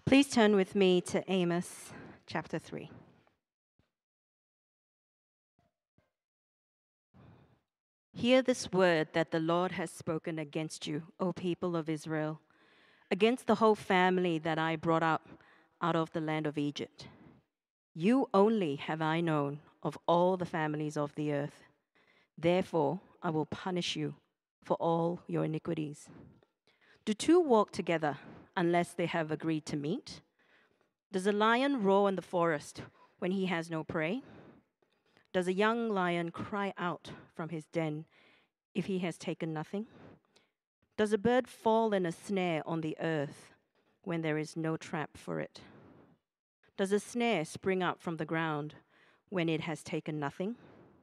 Please turn with me to Amos chapter 3. Hear this word that the Lord has spoken against you, O people of Israel, against the whole family that I brought up out of the land of Egypt. You only have I known of all the families of the earth. Therefore, I will punish you for all your iniquities. Do two walk together unless they have agreed to meet? Does a lion roar in the forest when he has no prey? Does a young lion cry out from his den if he has taken nothing? Does a bird fall in a snare on the earth when there is no trap for it? Does a snare spring up from the ground when it has taken nothing?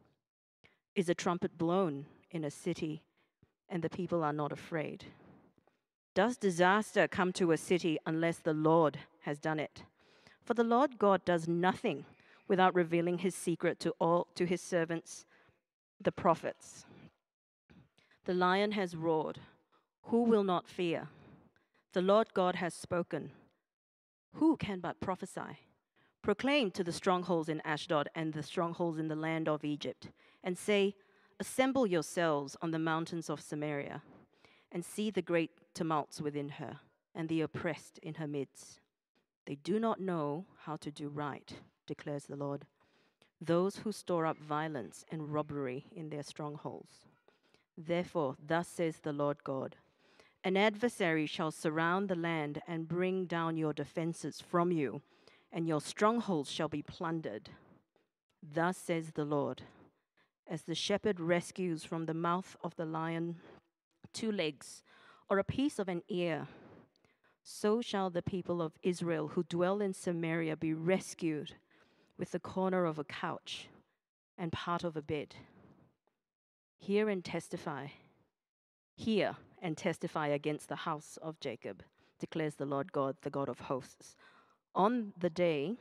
Is a trumpet blown in a city and the people are not afraid? Does disaster come to a city unless the Lord has done it? For the Lord God does nothing without revealing his secret to his servants, the prophets. The lion has roared. Who will not fear? The Lord God has spoken. Who can but prophesy? Proclaim to the strongholds in Ashdod and the strongholds in the land of Egypt, and say, assemble yourselves on the mountains of Samaria, and see the great tumults within her, and the oppressed in her midst. They do not know how to do right, declares the Lord, those who store up violence and robbery in their strongholds. Therefore, thus says the Lord God, an adversary shall surround the land and bring down your defenses from you, and your strongholds shall be plundered. Thus says the Lord, as the shepherd rescues from the mouth of the lion 2 legs or a piece of an ear, so shall the people of Israel who dwell in Samaria be rescued with the corner of a couch and part of a bed. Hear and testify against the house of Jacob, declares the Lord God, the God of hosts. On the day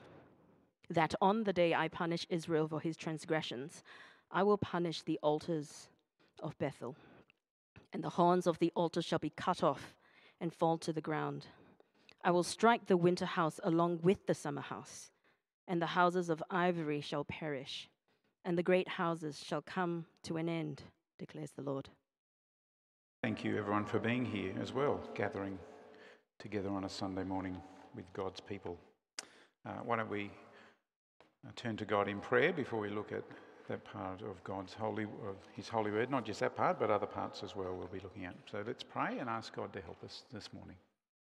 I punish Israel for his transgressions, I will punish the altars of Bethel, and the horns of the altar shall be cut off and fall to the ground. I will strike the winter house along with the summer house, and the houses of ivory shall perish, and the great houses shall come to an end, declares the Lord. Thank you, everyone, for being here as well, gathering together on a Sunday morning with God's people. Why don't we turn to God in prayer before we look at that part of His holy word, not just that part, but other parts as well we'll be looking at. So let's pray and ask God to help us this morning.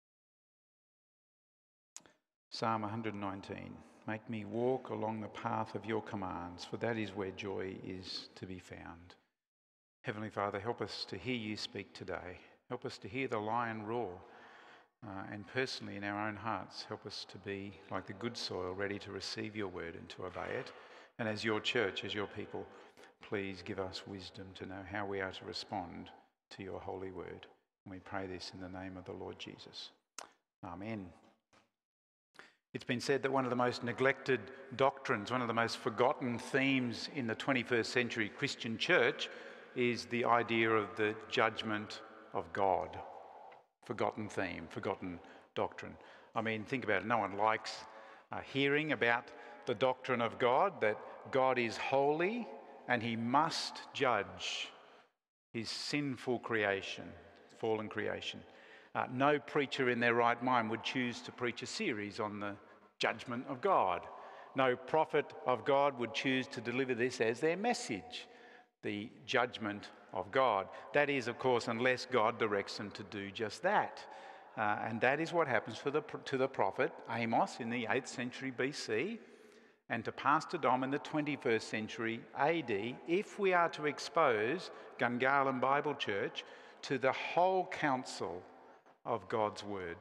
Psalm 119, make me walk along the path of your commands, for that is where joy is to be found. Heavenly Father, help us to hear you speak today. Help us to hear the lion roar. And personally in our own hearts, help us to be like the good soil, ready to receive your word and to obey it. And as your church, as your people, please give us wisdom to know how we are to respond to your holy word. And we pray this in the name of the Lord Jesus. Amen. It's been said that one of the most neglected doctrines, one of the most forgotten themes in the 21st century Christian church is the idea of the judgment of God. Forgotten theme, forgotten doctrine. I mean, think about it. No one likes hearing about the doctrine of God, that God is holy and he must judge his sinful creation, fallen creation. No preacher in their right mind would choose to preach a series on the judgment of God. No prophet of God would choose to deliver this as their message, the judgment of God. That is, of course, unless God directs them to do just that. And that is what happens to the prophet Amos in the 8th century BC and to Pastor Dom in the 21st century AD, if we are to expose Gungahlin Bible Church to the whole counsel of God's word.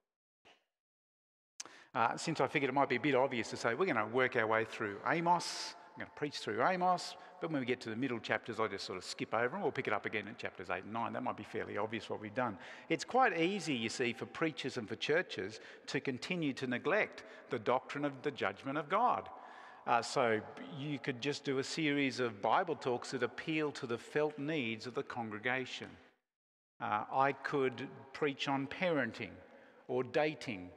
Since I figured it might be a bit obvious to say we're going to work our way through Amos, I'm going to preach through Amos, but when we get to the middle chapters, I just sort of skip over them. We'll pick it up again in chapters 8 and 9. That might be fairly obvious what we've done. It's quite easy, you see, for preachers and for churches to continue to neglect the doctrine of the judgment of God. So you could just do a series of Bible talks that appeal to the felt needs of the congregation. I could preach on parenting or dating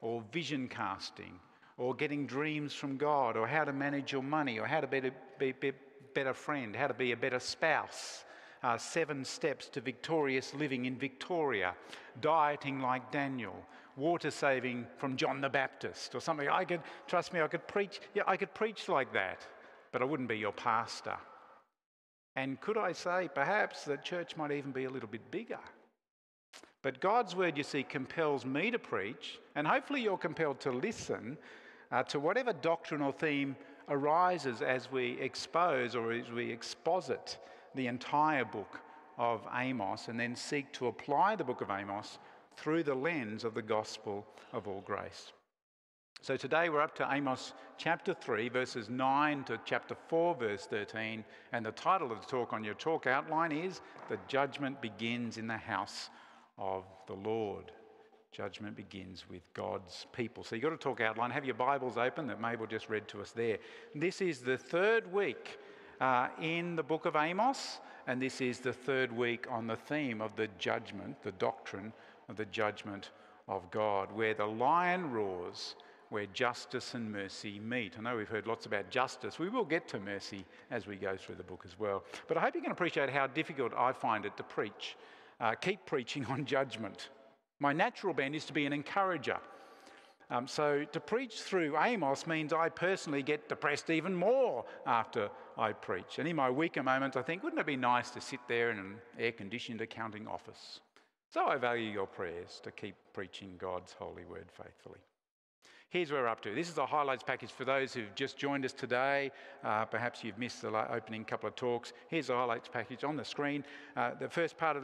or vision casting, or getting dreams from God, or how to manage your money, or how to be a better friend, how to be a better spouse. 7 steps to victorious living in Victoria, dieting like Daniel, water saving from John the Baptist, or something. I could preach. Yeah, I could preach like that, but I wouldn't be your pastor. And could I say, perhaps, that church might even be a little bit bigger. But God's word, you see, compels me to preach, and hopefully you're compelled to listen to whatever doctrine or theme arises as we expose or as we exposit the entire book of Amos, and then seek to apply the book of Amos through the lens of the gospel of all grace. So today we're up to Amos chapter 3, verses 9 to chapter 4, verse 13, and the title of the talk on your talk outline is "The Judgment Begins in the House of the Lord." Judgment begins with God's people. So you've got a talk outline. Have your Bibles open that Mabel just read to us there. This is the third week in the book of Amos, and this is the third week on the theme of the judgment, the doctrine of the judgment of God, where the lion roars, where justice and mercy meet. I know we've heard lots about justice. We will get to mercy as we go through the book as well. But I hope you can appreciate how difficult I find it to preach. Keep preaching on judgment. My natural bent is to be an encourager. So to preach through Amos means I personally get depressed even more after I preach. And in my weaker moments, I think, wouldn't it be nice to sit there in an air-conditioned accounting office? So I value your prayers to keep preaching God's holy word faithfully. Here's where we're up to. This is a highlights package for those who've just joined us today. Perhaps you've missed the opening couple of talks. Here's the highlights package on the screen. The first part of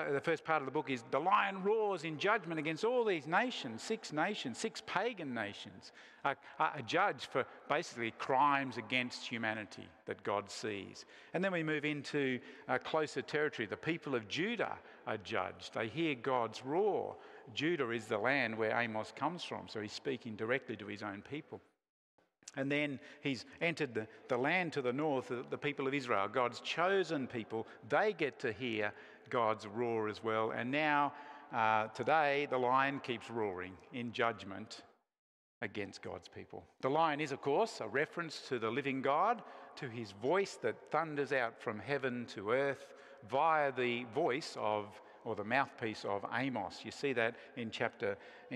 the book is the lion roars in judgment against all these nations, 6 pagan nations. A judge for basically crimes against humanity that God sees. And then we move into closer territory. The people of Judah are judged. They hear God's roar. Judah is the land where Amos comes from, so he's speaking directly to his own people. And then he's entered the land to the north, the people of Israel, God's chosen people. They get to hear God's roar as well. And now, today, the lion keeps roaring in judgment against God's people. The lion is, of course, a reference to the living God, to his voice that thunders out from heaven to earth via the voice of, or the mouthpiece of Amos. You see that in chapter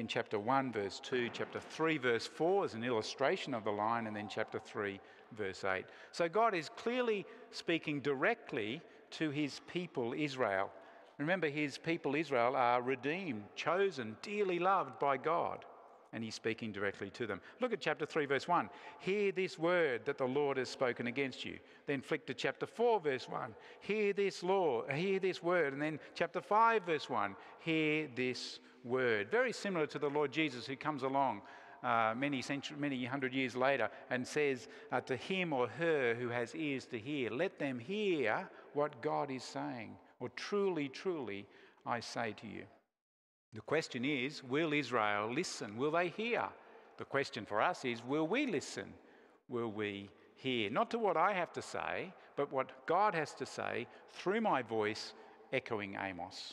1, verse 2, chapter 3, verse 4 as an illustration of the lion, and then chapter 3, verse 8. So God is clearly speaking directly to his people Israel. Remember, his people Israel are redeemed, chosen, dearly loved by God, and he's speaking directly to them. Look at chapter 3, verse 1. Hear this word that the Lord has spoken against you. Then flick to chapter 4, verse 1. Hear this word. And then chapter 5, verse 1. Hear this word. Very similar to the Lord Jesus, who comes along many hundred years later and says to him or her who has ears to hear, let them hear what God is saying. Or truly, truly, I say to you. The question is, will Israel listen? Will they hear? The question for us is, will we listen? Will we hear? Not to what I have to say, but what God has to say through my voice echoing Amos.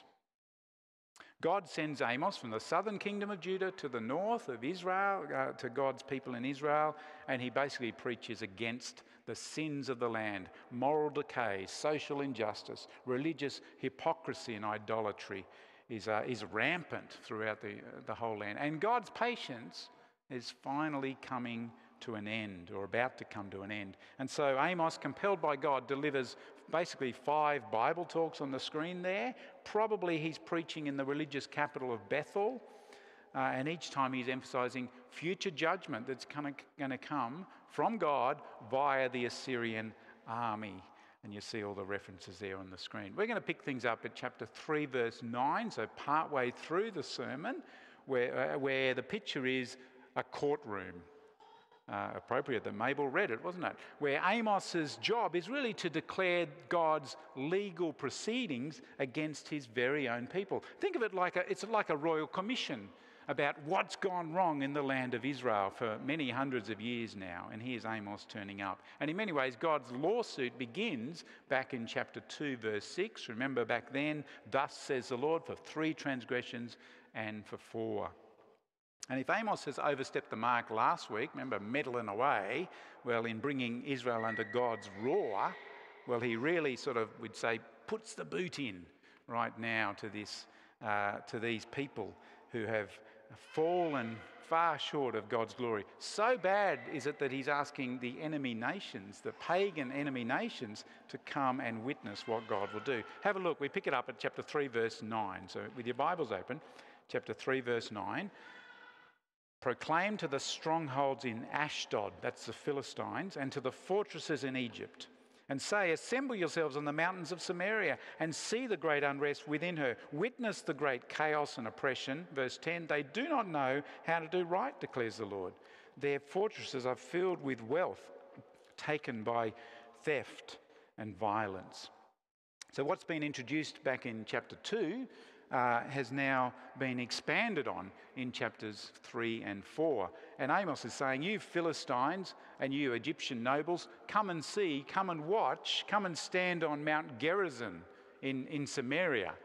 God sends Amos from the southern kingdom of Judah to the north of Israel, to God's people in Israel, and he basically preaches against the sins of the land, moral decay, social injustice, religious hypocrisy and idolatry is rampant throughout the whole land. And God's patience is finally coming to an end, or about to come to an end. And so Amos, compelled by God, delivers basically 5 Bible talks on the screen there. Probably he's preaching in the religious capital of Bethel, and each time he's emphasizing future judgment that's going to come from God via the Assyrian army. And you see all the references there on the screen. We're going to pick things up at chapter 3, verse 9, so partway through the sermon, where the picture is a courtroom. Appropriate that Mabel read it, wasn't it? Where Amos's job is really to declare God's legal proceedings against his very own people. Think of it it's like a royal commission about what's gone wrong in the land of Israel for many hundreds of years now. And here's Amos turning up. And in many ways, God's lawsuit begins back in chapter 2, verse 6. Remember back then, thus says the Lord, for 3 transgressions and for 4. And if Amos has overstepped the mark last week, remember, meddling away, well, in bringing Israel under God's roar, well, he really sort of, we'd say, puts the boot in right now to these people who have fallen far short of God's glory. So bad is it that he's asking the enemy nations, the pagan enemy nations, to come and witness what God will do. Have a look. We pick it up at chapter 3, verse 9. So with your Bibles open, chapter 3, verse 9. Proclaim to the strongholds in Ashdod, that's the Philistines, and to the fortresses in Egypt, and say, assemble yourselves on the mountains of Samaria and see the great unrest within her. Witness the great chaos and oppression. Verse 10, they do not know how to do right, declares the Lord. Their fortresses are filled with wealth, taken by theft and violence. So what's been introduced back in chapter 2 has now been expanded on in chapters 3 and 4. And Amos is saying, you Philistines and you Egyptian nobles, come and see, come and watch, come and stand on Mount Gerizim in Samaria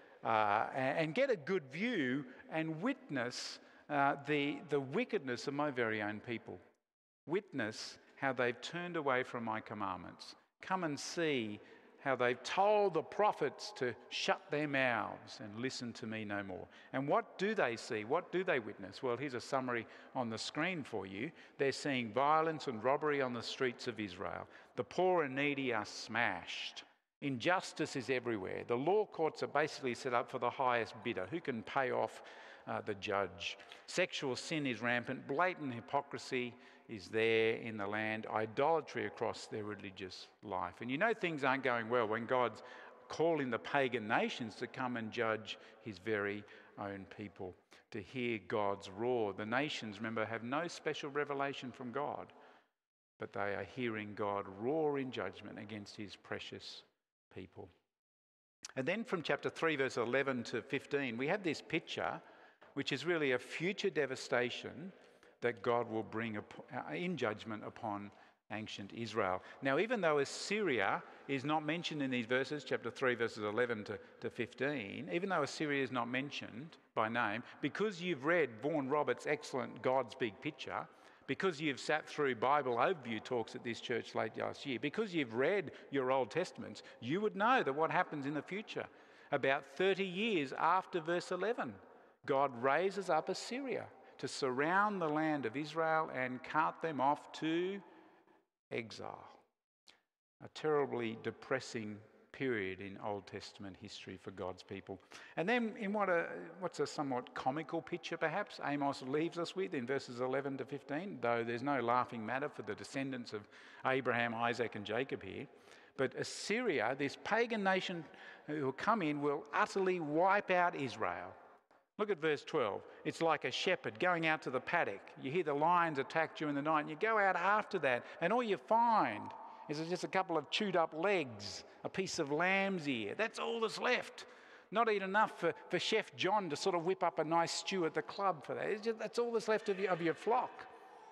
and get a good view and witness the wickedness of my very own people. Witness how they've turned away from my commandments. Come and see how they've told the prophets to shut their mouths and listen to me no more. And what do they see? What do they witness? Well, here's a summary on the screen for you. They're seeing violence and robbery on the streets of Israel. The poor and needy are smashed. Injustice is everywhere. The law courts are basically set up for the highest bidder, who can pay off the judge. Sexual sin is rampant. Blatant hypocrisy is there in the land, idolatry across their religious life. And you know things aren't going well when God's calling the pagan nations to come and judge his very own people, to hear God's roar. The nations, remember, have no special revelation from God, but they are hearing God roar in judgment against his precious people. And then from chapter 3, verse 11 to 15, we have this picture, which is really a future devastation that God will bring in judgment upon ancient Israel. Now, even though Assyria is not mentioned in these verses, chapter 3, verses 11 to 15, even though Assyria is not mentioned by name, because you've read Vaughan Roberts' excellent God's Big Picture, because you've sat through Bible overview talks at this church late last year, because you've read your Old Testaments, you would know that what happens in the future, about 30 years after verse 11, God raises up Assyria to surround the land of Israel and cart them off to exile. A terribly depressing period in Old Testament history for God's people. And then in what's a somewhat comical picture perhaps, Amos leaves us with in verses 11 to 15, though there's no laughing matter for the descendants of Abraham, Isaac and Jacob here. But Assyria, this pagan nation who will come in, will utterly wipe out Israel. Look at verse 12. It's like a shepherd going out to the paddock. You hear the lions attack during the night and you go out after that and all you find is just a couple of chewed up legs, a piece of lamb's ear. That's all that's left. Not even enough for Chef John to sort of whip up a nice stew at the club for that. That's all that's left of your flock.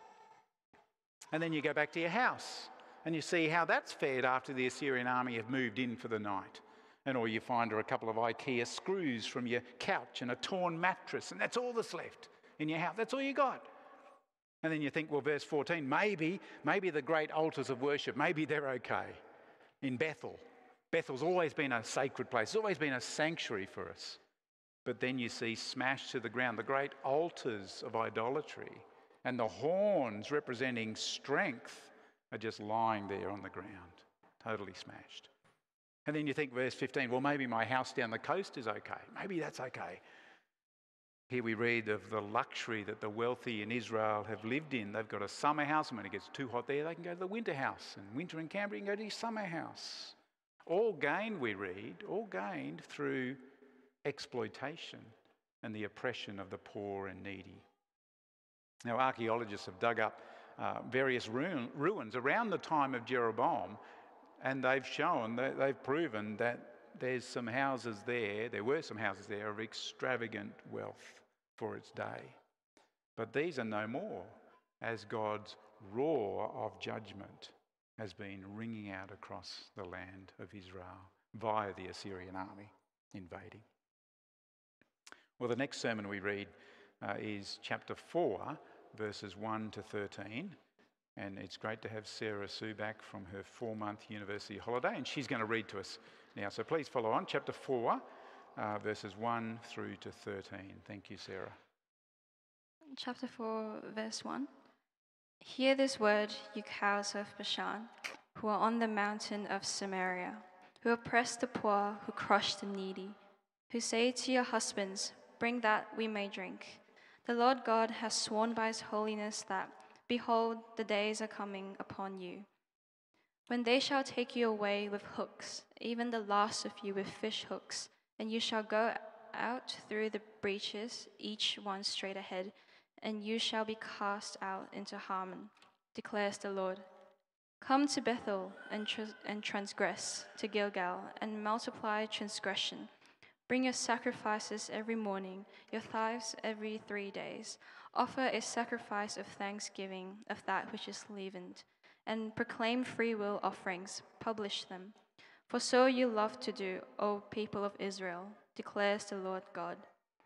And then you go back to your house and you see how that's fared after the Assyrian army have moved in for the night. And all you find are a couple of IKEA screws from your couch and a torn mattress, and that's all that's left in your house. That's all you got. And then you think, well, verse 14, maybe the great altars of worship, maybe they're okay in Bethel. Bethel's always been a sacred place. It's always been a sanctuary for us. But then you see smashed to the ground the great altars of idolatry, and the horns representing strength are just lying there on the ground, totally smashed. And then you think, verse 15, well, maybe my house down the coast is okay. Maybe that's okay. Here we read of the luxury that the wealthy in Israel have lived in. They've got a summer house, and when it gets too hot there, they can go to the winter house. And winter in Canberra, you can go to the summer house. All gained, we read, all gained through exploitation and the oppression of the poor and needy. Now, archaeologists have dug up various ruins around the time of Jeroboam, and they've proven that there were some houses there of extravagant wealth for its day. But these are no more, as God's roar of judgment has been ringing out across the land of Israel via the Assyrian army invading. Well, the next sermon we read is chapter 4, verses 1 to 13. And it's great to have Sarah Sue back from her 4-month university holiday, and she's going to read to us now. So please follow on, chapter 4, verses 1 through to 13. Thank you, Sarah. Chapter 4, verse 1. Hear this word, you cows of Bashan, who are on the mountain of Samaria, who oppress the poor, who crush the needy, who say to your husbands, bring that we may drink. The Lord God has sworn by his holiness that, behold, the days are coming upon you, when they shall take you away with hooks, even the last of you with fish hooks, and you shall go out through the breaches, each one straight ahead, and you shall be cast out into Harmon, declares the Lord. Come to Bethel and transgress, to Gilgal, and multiply transgression. Bring your sacrifices every morning, your tithes every 3 days. Offer a sacrifice of thanksgiving of that which is leavened, and proclaim freewill offerings, publish them. For so you love to do, O people of Israel, declares the Lord God.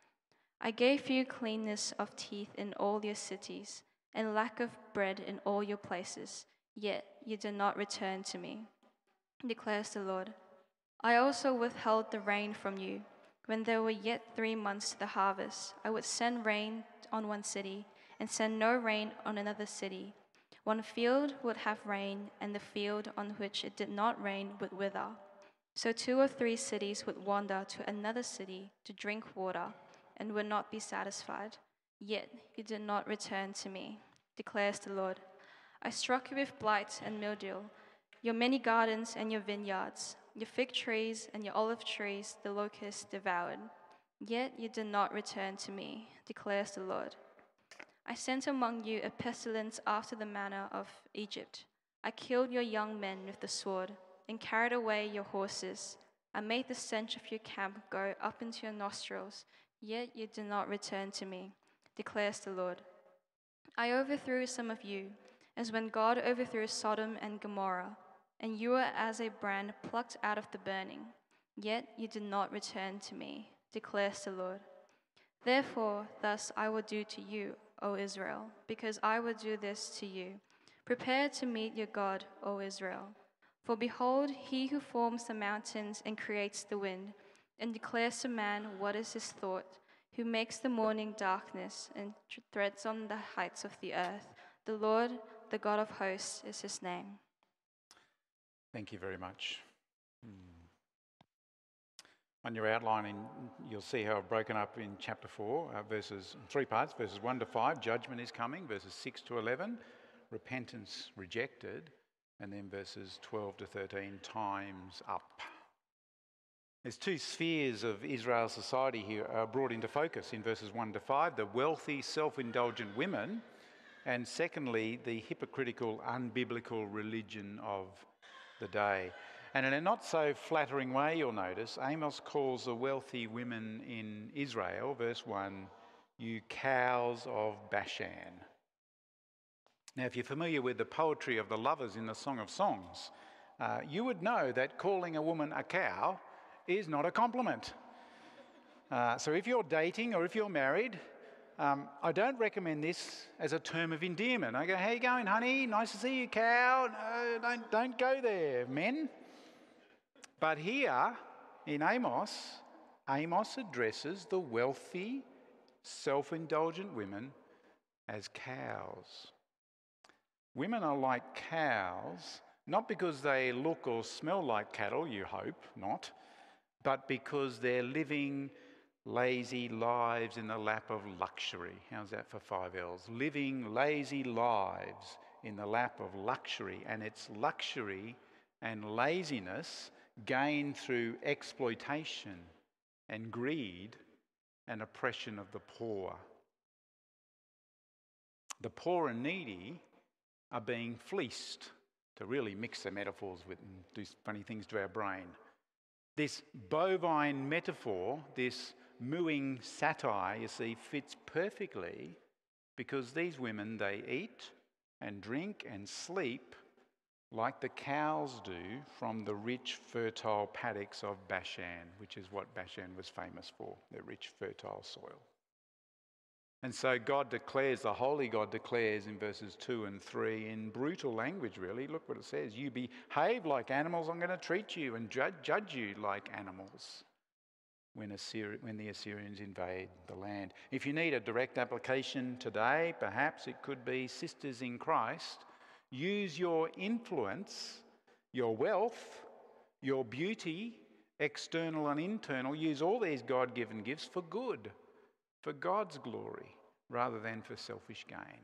I gave you cleanness of teeth in all your cities, and lack of bread in all your places, yet you did not return to me, declares the Lord. I also withheld the rain from you. When there were yet 3 months to the harvest, I would send rain on one city, and send no rain on another city. One field would have rain, and the field on which it did not rain would wither. So 2 or 3 cities would wander to another city to drink water, and would not be satisfied. Yet you did not return to me, declares the Lord. I struck you with blight and mildew, your many gardens and your vineyards, your fig trees and your olive trees the locusts devoured. Yet you did not return to me, declares the Lord. I sent among you a pestilence after the manner of Egypt. I killed your young men with the sword, and carried away your horses. I made the stench of your camp go up into your nostrils, yet you did not return to me, declares the Lord. I overthrew some of you, as when God overthrew Sodom and Gomorrah, and you were as a brand plucked out of the burning, yet you did not return to me, declares the Lord. Therefore, thus I will do to you, O Israel, because I will do this to you. Prepare to meet your God, O Israel. For behold, he who forms the mountains and creates the wind, and declares to man what is his thought, who makes the morning darkness and treads on the heights of the earth. The Lord, the God of hosts, is his name. Thank you very much. On your outline, you'll see how I've broken up in chapter 4, verses 3 parts, verses 1 to 5, judgment is coming, verses 6 to 11, repentance rejected, and then verses 12 to 13, time's up. There's 2 spheres of Israel's society here brought into focus in verses 1 to 5, the wealthy, self-indulgent women, and secondly, the hypocritical, unbiblical religion of the day. And in a not so flattering way, you'll notice, Amos calls the wealthy women in Israel, verse 1, you cows of Bashan. Now, if you're familiar with the poetry of the lovers in the Song of Songs, you would know that calling a woman a cow is not a compliment. So if you're dating or if you're married, I don't recommend this as a term of endearment. I go, how you going, honey? Nice to see you, cow. No, don't go there, men. But here in Amos, Amos addresses the wealthy, self-indulgent women as cows. Women are like cows, not because they look or smell like cattle, you hope not, but because they're living lazy lives in the lap of luxury. How's that for 5 L's? Living lazy lives in the lap of luxury, and it's luxury and laziness gained through exploitation and greed and oppression of the poor. The poor and needy are being fleeced, to really mix the metaphors with and do funny things to our brain. This bovine metaphor, this mooing satire, you see, fits perfectly because these women, they eat and drink and sleep like the cows do from the rich, fertile paddocks of Bashan, which is what Bashan was famous for, the rich, fertile soil. And so God declares, the Holy God declares in verses 2 and 3 in brutal language, really. Look what it says. You behave like animals, I'm going to treat you and judge you like animals when the Assyrians invade the land. If you need a direct application today, perhaps it could be, sisters in Christ, use your influence, your wealth, your beauty, external and internal, use all these God-given gifts for good, for God's glory, rather than for selfish gain.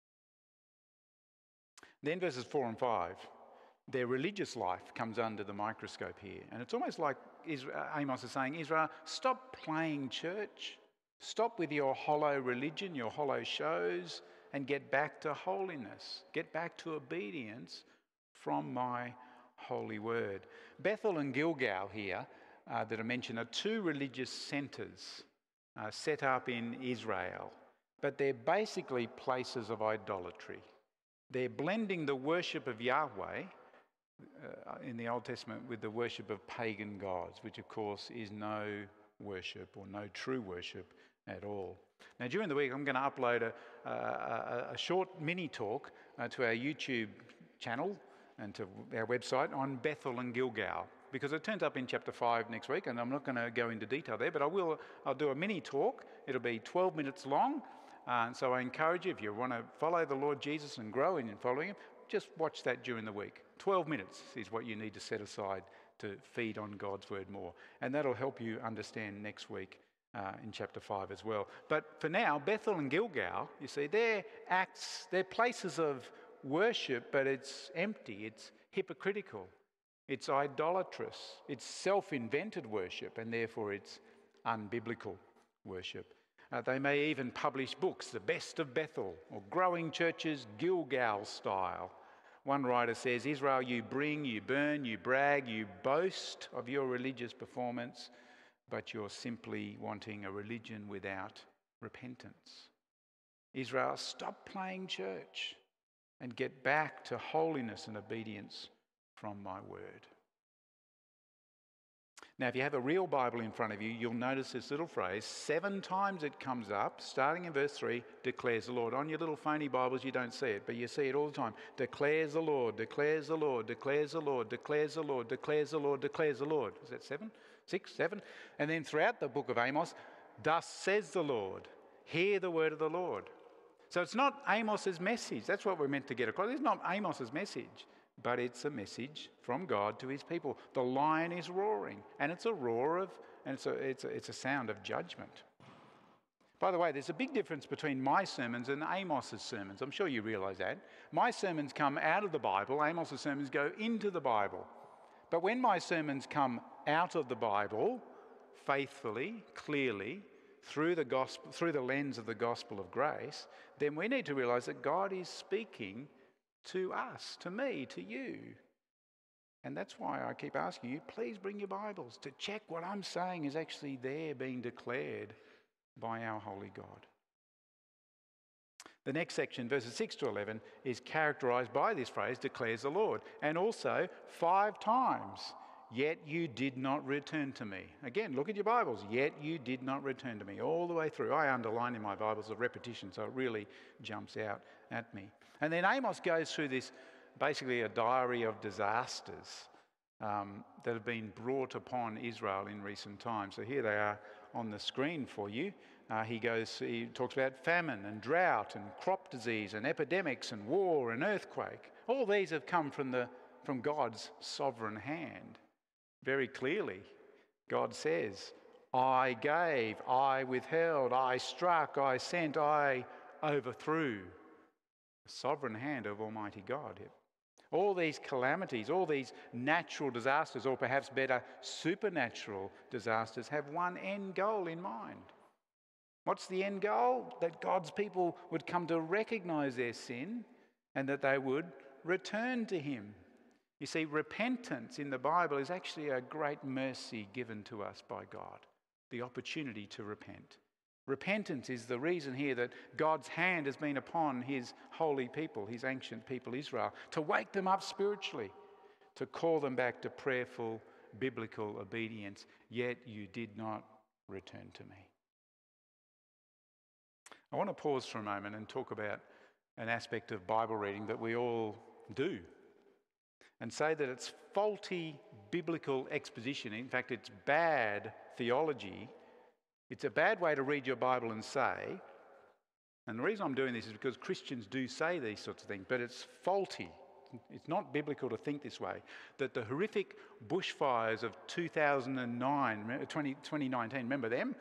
Then verses 4 and 5, their religious life comes under the microscope here. And it's almost like Amos is saying, Israel, stop playing church. Stop with your hollow religion, your hollow shows, and get back to holiness. Get back to obedience from my holy word. Bethel and Gilgal here that are mentioned are two religious centres set up in Israel, but they're basically places of idolatry. They're blending the worship of Yahweh in the Old Testament with the worship of pagan gods, which of course is no worship or no true worship at all. Now during the week I'm going to upload a short mini talk to our YouTube channel and to our website on Bethel and Gilgal, because it turns up in chapter 5 next week, and I'm not going to go into detail there, but I'll do a mini talk. It'll be 12 minutes long, so I encourage you, if you want to follow the Lord Jesus and grow in following him, just watch that during the week. 12 minutes is what you need to set aside to feed on God's word more, and that'll help you understand next week in chapter 5 as well. But for now, Bethel and Gilgal, you see, they're places of worship, but it's empty, it's hypocritical. It's idolatrous, it's self-invented worship, and therefore it's unbiblical worship. They may even publish books, The Best of Bethel, or Growing Churches Gilgal Style. One writer says, Israel, you bring, you burn, you brag, you boast of your religious performance, but you're simply wanting a religion without repentance. Israel, stop playing church and get back to holiness and obedience from my word. Now, if you have a real Bible in front of you, you'll notice this little phrase. 7 times it comes up, starting in verse 3, declares the Lord. On your little phony Bibles, you don't see it, but you see it all the time. Declares the Lord, declares the Lord, declares the Lord, declares the Lord, declares the Lord, declares the Lord. Is that 7? 6, 7? And then throughout the book of Amos, thus says the Lord, hear the word of the Lord. So it's not Amos's message. That's what we're meant to get across. It's not Amos's message, but it's a message from God to his people. The lion is roaring, and it's a roar and it's a sound of judgment. By the way, there's a big difference between my sermons and Amos's sermons. I'm sure you realise that. My sermons come out of the Bible. Amos's sermons go into the Bible. But when my sermons come out of the Bible, faithfully, clearly, through the lens of the gospel of grace, then we need to realise that God is speaking to us, to me, to you. And that's why I keep asking you, please bring your Bibles to check what I'm saying is actually there being declared by our holy God. The next section, verses 6 to 11, is characterised by this phrase, declares the Lord, and also 5 times, yet you did not return to me. Again, look at your Bibles, yet you did not return to me, all the way through. I underline in my Bibles a repetition, so it really jumps out at me. And then Amos goes through this, basically a diary of disasters that have been brought upon Israel in recent times. So here they are on the screen for you. He talks about famine and drought and crop disease and epidemics and war and earthquake. All these have come from God's sovereign hand. Very clearly, God says, I gave, I withheld, I struck, I sent, I overthrew. The sovereign hand of Almighty God. All these calamities, all these natural disasters, or perhaps better, supernatural disasters, have one end goal in mind. What's the end goal? That God's people would come to recognise their sin and that they would return to him. You see, repentance in the Bible is actually a great mercy given to us by God, the opportunity to repent. Repentance is the reason here that God's hand has been upon his holy people, his ancient people Israel, to wake them up spiritually, to call them back to prayerful, biblical obedience, yet you did not return to me. I want to pause for a moment and talk about an aspect of Bible reading that we all do and say that it's faulty biblical exposition. In fact, it's bad theology. It's a bad way to read your Bible and say, and the reason I'm doing this is because Christians do say these sorts of things, but it's faulty. It's not biblical to think this way, that the horrific bushfires of 2019, remember them?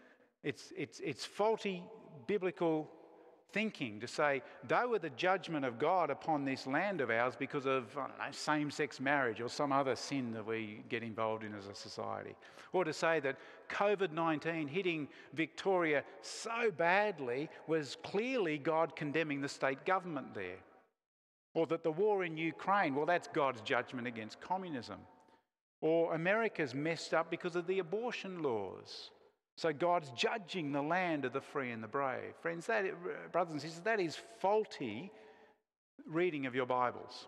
It's faulty biblical thinking to say they were the judgment of God upon this land of ours because of, I don't know, same-sex marriage or some other sin that we get involved in as a society. Or to say that COVID-19 hitting Victoria so badly was clearly God condemning the state government there. Or that the war in Ukraine, well, that's God's judgment against communism. Or America's messed up because of the abortion laws. So God's judging the land of the free and the brave. Friends, brothers and sisters, that is faulty reading of your Bibles.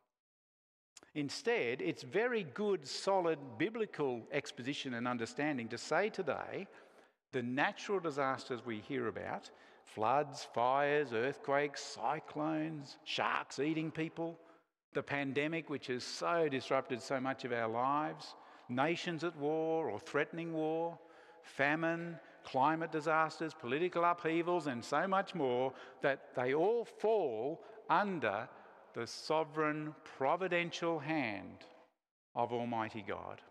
Instead, it's very good, solid biblical exposition and understanding to say today the natural disasters we hear about, floods, fires, earthquakes, cyclones, sharks eating people, the pandemic which has so disrupted so much of our lives, nations at war or threatening war, famine, climate disasters, political upheavals, and so much more, that they all fall under the sovereign, providential hand of Almighty God.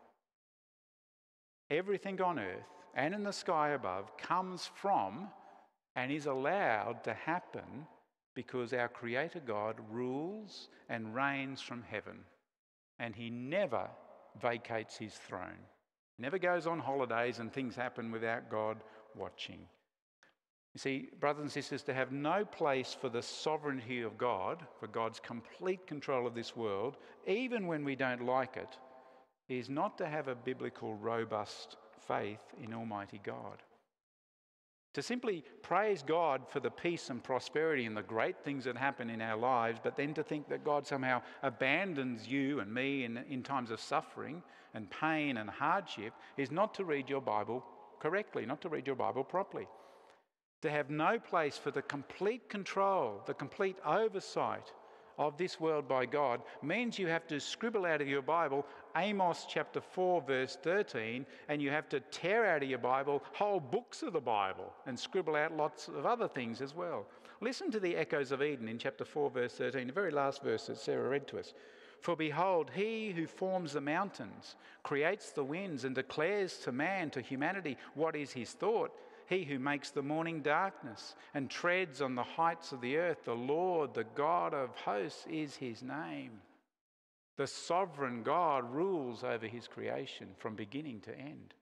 Everything on earth and in the sky above comes from and is allowed to happen because our Creator God rules and reigns from heaven, and he never vacates his throne. Never goes on holidays and things happen without God watching. You see, brothers and sisters, to have no place for the sovereignty of God, for God's complete control of this world, even when we don't like it, is not to have a biblical, robust faith in Almighty God. To simply praise God for the peace and prosperity and the great things that happen in our lives, but then to think that God somehow abandons you and me in times of suffering and pain and hardship is not to read your Bible correctly, not to read your Bible properly. To have no place for the complete control, the complete oversight of this world by God means you have to scribble out of your Bible Amos chapter 4 verse 13, and you have to tear out of your Bible whole books of the Bible and scribble out lots of other things as well. Listen to the echoes of Eden in chapter 4 verse 13, the very last verse that Sarah read to us. For behold, he who forms the mountains, creates the winds, and declares to man, to humanity, what is his thought. He who makes the morning darkness and treads on the heights of the earth, the Lord, the God of hosts, is his name. The sovereign God rules over his creation from beginning to end.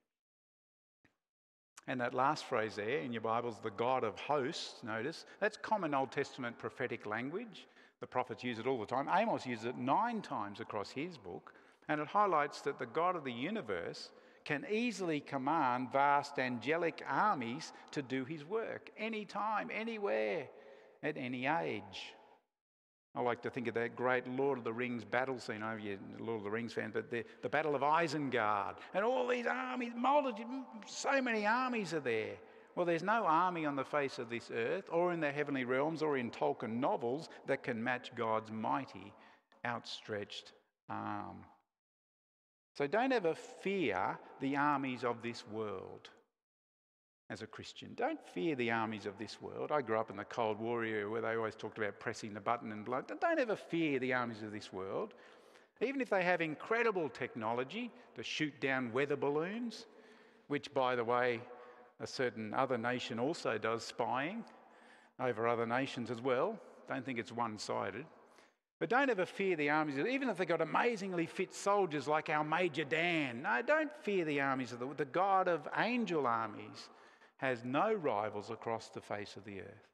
And that last phrase there in your Bibles, the God of hosts, notice, that's common Old Testament prophetic language. The prophets use it all the time. Amos uses it 9 times across his book, and it highlights that the God of the universe can easily command vast angelic armies to do his work anytime, anywhere, at any age. I like to think of that great Lord of the Rings battle scene. I know you're a Lord of the Rings fan, but the Battle of Isengard, and all these armies, multitude, so many armies are there. Well, there's no army on the face of this earth or in the heavenly realms or in Tolkien novels that can match God's mighty, outstretched arm. So don't ever fear the armies of this world as a Christian. Don't fear the armies of this world. I grew up in the Cold War era where they always talked about pressing the button and blood. Don't ever fear the armies of this world. Even if they have incredible technology to shoot down weather balloons, which, by the way, a certain other nation also does spying over other nations as well. Don't think it's one-sided. But don't ever fear the armies, even if they've got amazingly fit soldiers like our Major Dan. No, don't fear the armies of the God of angel armies has no rivals across the face of the earth.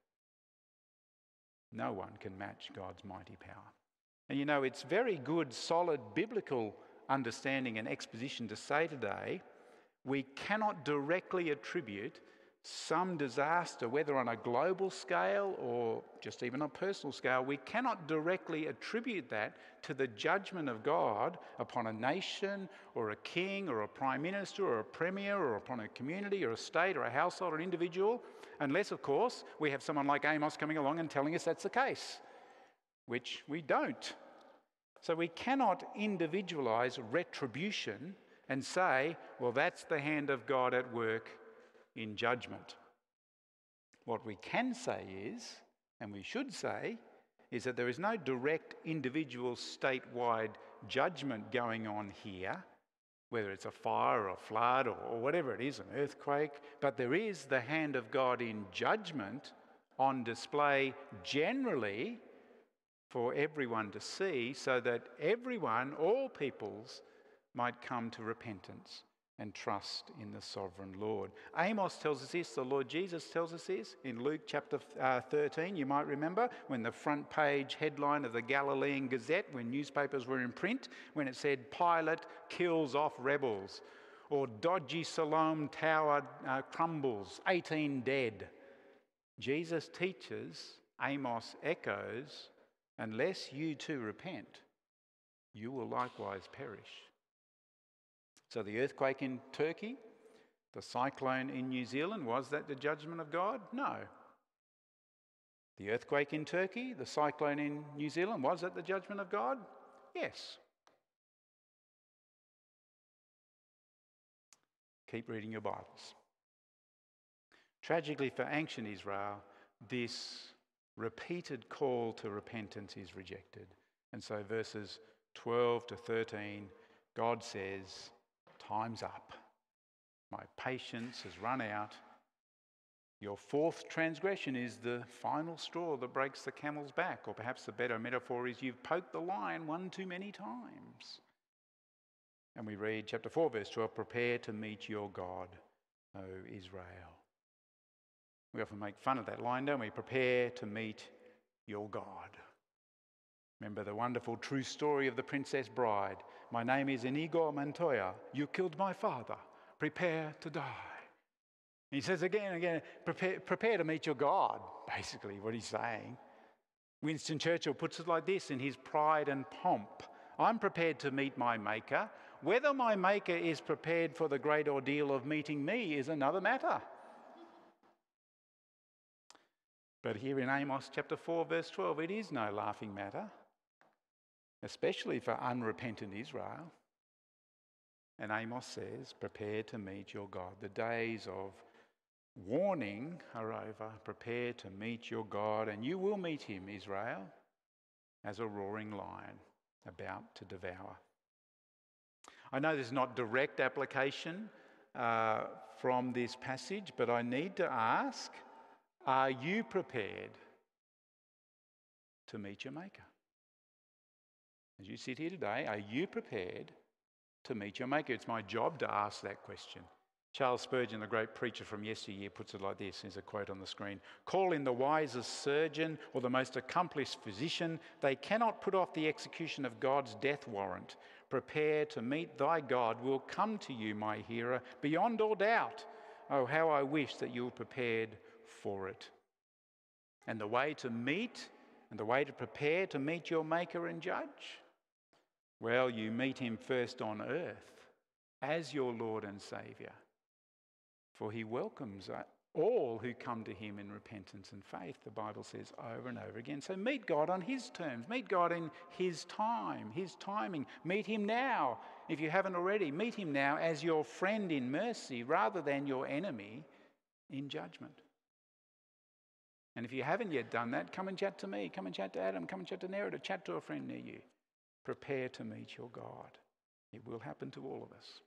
No one can match God's mighty power. And you know, it's very good, solid biblical understanding and exposition to say today, we cannot directly attribute some disaster, whether on a global scale or just even on a personal scale, we cannot directly attribute that to the judgment of God upon a nation or a king or a prime minister or a premier or upon a community or a state or a household or an individual, unless, of course, we have someone like Amos coming along and telling us that's the case, which we don't. So we cannot individualise retribution and say, well, that's the hand of God at work in judgment. What we can say is, and we should say, is that there is no direct individual statewide judgment going on here, whether it's a fire or a flood or whatever it is, an earthquake, but there is the hand of God in judgment on display generally for everyone to see, so that everyone, all peoples, might come to repentance and trust in the sovereign Lord. Amos tells us this, the Lord Jesus tells us this in Luke chapter 13, you might remember, when the front page headline of the Galilean Gazette, when newspapers were in print, when it said, Pilate kills off rebels, or dodgy Siloam Tower crumbles, 18 dead. Jesus teaches, Amos echoes, unless you too repent, you will likewise perish. So the earthquake in Turkey, the cyclone in New Zealand, was that the judgment of God? No. The earthquake in Turkey, the cyclone in New Zealand, was that the judgment of God? Yes. Keep reading your Bibles. Tragically for ancient Israel, this repeated call to repentance is rejected. And so verses 12 to 13, God says, time's up. My patience has run out. Your fourth transgression is the final straw that breaks the camel's back. Or perhaps the better metaphor is you've poked the lion one too many times. And we read chapter 4, verse 12, prepare to meet your God, O Israel. We often make fun of that line, don't we? Prepare to meet your God. Remember the wonderful true story of the Princess Bride. My name is Inigo Montoya. You killed my father. Prepare to die. And he says again and again, prepare to meet your God, basically what he's saying. Winston Churchill puts it like this in his Pride and Pomp. I'm prepared to meet my Maker. Whether my Maker is prepared for the great ordeal of meeting me is another matter. But here in Amos chapter 4, verse 12, it is no laughing matter, especially for unrepentant Israel. And Amos says, prepare to meet your God. The days of warning are over. Prepare to meet your God, and you will meet him, Israel, as a roaring lion about to devour. I know there's not direct application from this passage, but I need to ask, are you prepared to meet your Maker? As you sit here today, are you prepared to meet your Maker? It's my job to ask that question. Charles Spurgeon, the great preacher from yesteryear, puts it like this. There's a quote on the screen. Call in the wisest surgeon or the most accomplished physician. They cannot put off the execution of God's death warrant. Prepare to meet thy God will come to you, my hearer, beyond all doubt. Oh, how I wish that you were prepared for it. And the way to meet and the way to prepare to meet your Maker and Judge? Well, you meet him first on earth as your Lord and Saviour. For he welcomes all who come to him in repentance and faith, the Bible says over and over again. So meet God on his terms. Meet God in his time, his timing. Meet him now, if you haven't already. Meet him now as your friend in mercy rather than your enemy in judgment. And if you haven't yet done that, come and chat to me. Come and chat to Adam. Come and chat to Nerida. Chat to a friend near you. Prepare to meet your God. It will happen to all of us.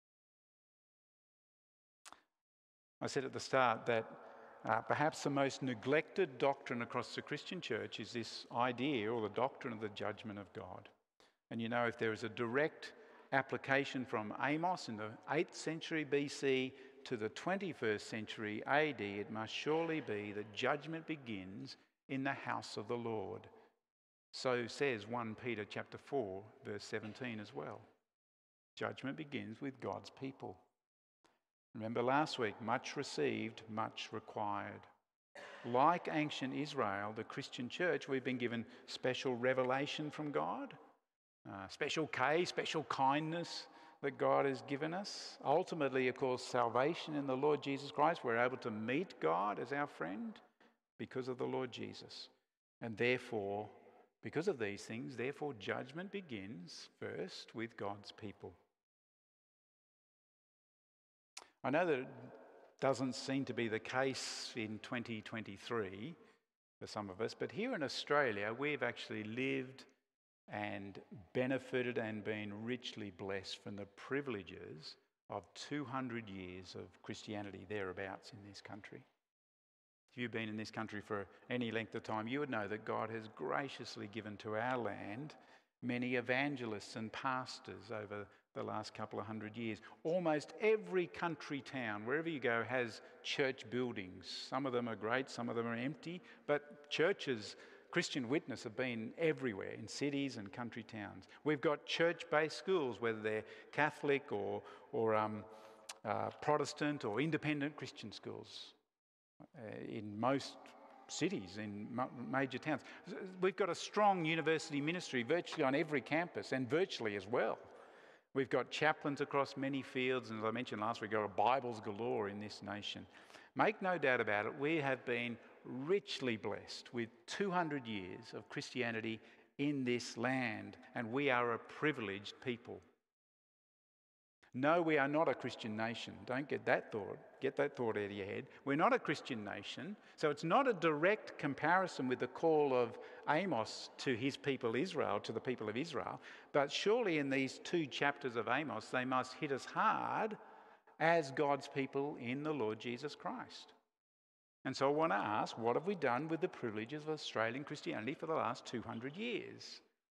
I said at the start that perhaps the most neglected doctrine across the Christian church is this idea or the doctrine of the judgment of God. And you know, if there is a direct application from Amos in the 8th century BC to the 21st century AD, it must surely be that judgment begins in the house of the Lord. So says 1 Peter chapter 4, verse 17 as well. Judgment begins with God's people. Remember last week, much received, much required. Like ancient Israel, the Christian church, we've been given special revelation from God, special kindness that God has given us. Ultimately, of course, salvation in the Lord Jesus Christ. We're able to meet God as our friend because of the Lord Jesus. And therefore, because of these things, therefore judgment begins first with God's people. I know that it doesn't seem to be the case in 2023 for some of us, but here in Australia, we've actually lived and benefited and been richly blessed from the privileges of 200 years of Christianity thereabouts in this country. If you've been in this country for any length of time, you would know that God has graciously given to our land many evangelists and pastors over the last couple of hundred years. Almost every country town, wherever you go, has church buildings. Some of them are great, some of them are empty, but churches, Christian witness, have been everywhere in cities and country towns. We've got church-based schools, whether they're Catholic or Protestant or independent Christian schools in most cities, in major towns. We've got a strong university ministry virtually on every campus and virtually as well. We've got chaplains across many fields, and as I mentioned last week, we've got Bibles galore in this nation. Make no doubt about it, we have been richly blessed with 200 years of Christianity in this land, and we are a privileged people. No, we are not a Christian nation. Don't get that thought. Get that thought out of your head. We're not a Christian nation, so it's not a direct comparison with the call of Amos to his people Israel, to the people of Israel. But surely in these 2 chapters of Amos, they must hit us hard as God's people in the Lord Jesus Christ. And so I want to ask, what have we done with the privileges of Australian Christianity for the last 200 years?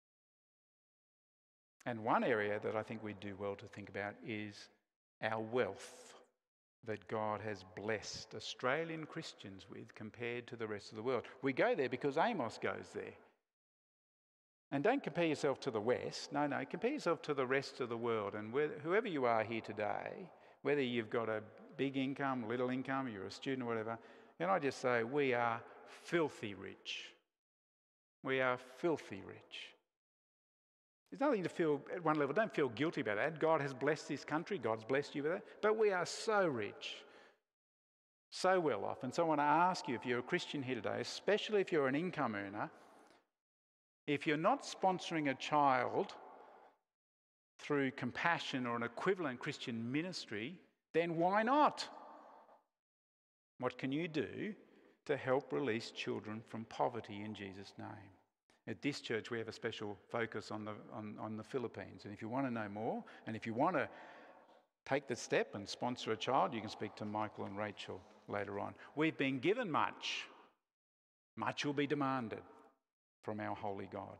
And one area that I think we do well to think about is our wealth that God has blessed Australian Christians with compared to the rest of the world. We go there because Amos goes there. And don't compare yourself to the West. No, compare yourself to the rest of the world. And whoever you are here today, whether you've got a big income, little income, you're a student or whatever, can I just say we are filthy rich. We are filthy rich. There's nothing to feel, at one level, don't feel guilty about that. God has blessed this country, God's blessed you with that. But we are so rich, so well off. And so I want to ask you, if you're a Christian here today, especially if you're an income earner, if you're not sponsoring a child through Compassion or an equivalent Christian ministry, then why not? What can you do to help release children from poverty in Jesus' name? At this church, we have a special focus on the Philippines. And if you want to know more, and if you want to take the step and sponsor a child, you can speak to Michael and Rachel later on. We've been given much. Much will be demanded from our holy God.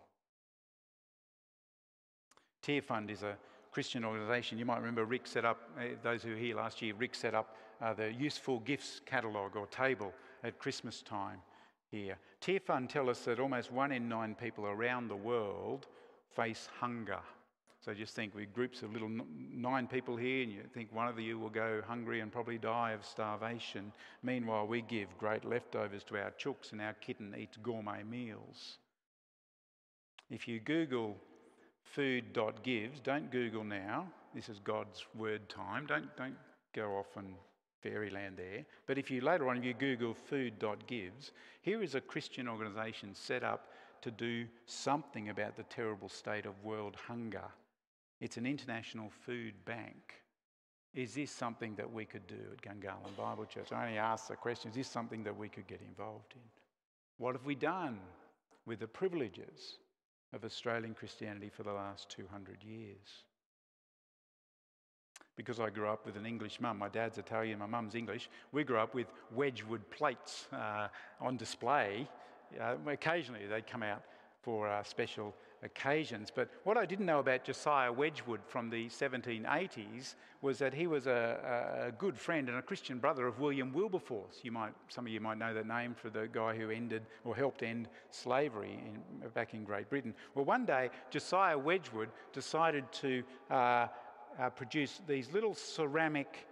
Tear Fund is a Christian organisation. You might remember Rick set up, those who were here last year, Rick set up the Useful Gifts catalogue or table at Christmas time here. Tear Fund tell us that almost 1 in 9 people around the world face hunger. So just think, with groups of little 9 people here, and you think one of you will go hungry and probably die of starvation. Meanwhile, we give great leftovers to our chooks, and our kitten eats gourmet meals. If you Google food.gives, don't Google now. This is God's word time. Don't go off and fairyland there. But if you later on, if you Google food.gives, here is a Christian organisation set up to do something about the terrible state of world hunger. It's an international food bank. Is this something that we could do at Gungahlin Bible Church? I only ask the question, is this something that we could get involved in? What have we done with the privileges of Australian Christianity for the last 200 years? Because I grew up with an English mum, my dad's Italian, my mum's English, we grew up with Wedgwood plates on display. Occasionally they'd come out for special occasions. But what I didn't know about Josiah Wedgwood from the 1780s was that he was a good friend and a Christian brother of William Wilberforce. Some of you might know that name for the guy who ended or helped end slavery back in Great Britain. Well, one day Josiah Wedgwood decided to produce these little ceramic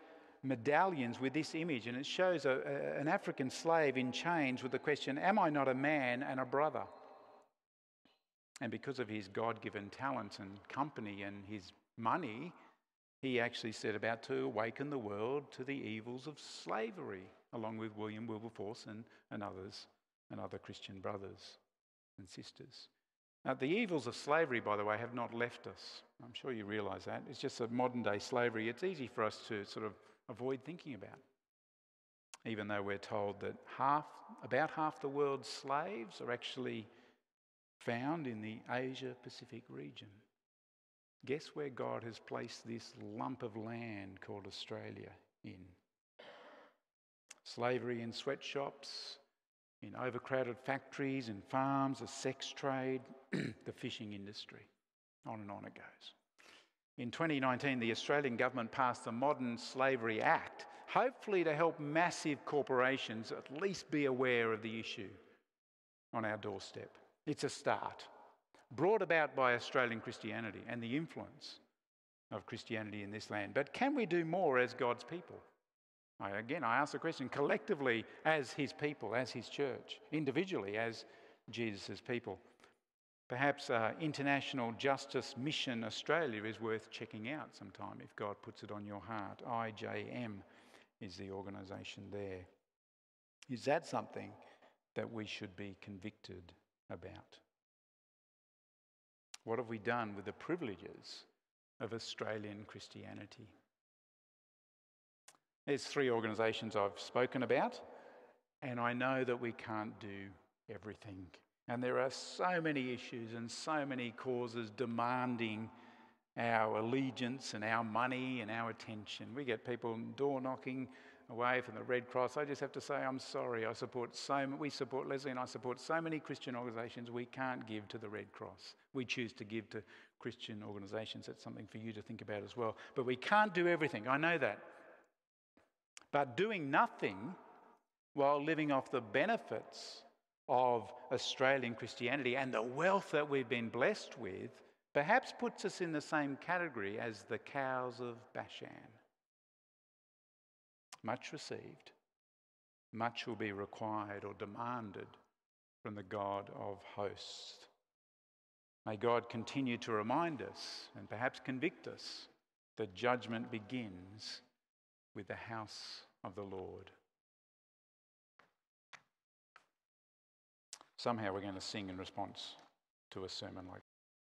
medallions with this image, and it shows an African slave in chains with the question, am I not a man and a brother? And because of his God-given talent and company and his money, he actually set about to awaken the world to the evils of slavery, along with William Wilberforce and others, and other Christian brothers and sisters. Now, the evils of slavery, by the way, have not left us. I'm sure you realise that. It's just a modern-day slavery. It's easy for us to sort of avoid thinking about, even though we're told that about half the world's slaves are actually found in the Asia-Pacific region. Guess where God has placed this lump of land called Australia in? Slavery in sweatshops, in overcrowded factories and farms, a sex trade, the fishing industry. On and on it goes. In 2019, the Australian government passed the Modern Slavery Act, hopefully to help massive corporations at least be aware of the issue on our doorstep. It's a start, brought about by Australian Christianity and the influence of Christianity in this land. But can we do more as God's people? I ask the question, collectively as his people, as his church, individually as Jesus' people. Perhaps International Justice Mission Australia is worth checking out sometime if God puts it on your heart. IJM is the organisation there. Is that something that we should be convicted about? What have we done with the privileges of Australian Christianity? There's 3 organisations I've spoken about, and I know that we can't do everything. And there are so many issues and so many causes demanding our allegiance and our money and our attention. We get people door knocking away from the Red Cross. I just have to say, I'm sorry. Leslie and I support so many Christian organisations. We can't give to the Red Cross. We choose to give to Christian organisations. That's something for you to think about as well. But we can't do everything. I know that. But doing nothing while living off the benefits of Australian Christianity and the wealth that we've been blessed with perhaps puts us in the same category as the cows of Bashan. Much received, much will be required or demanded from the God of hosts. May God continue to remind us and perhaps convict us that judgment begins with the house of the Lord. Somehow we're going to sing in response to a sermon like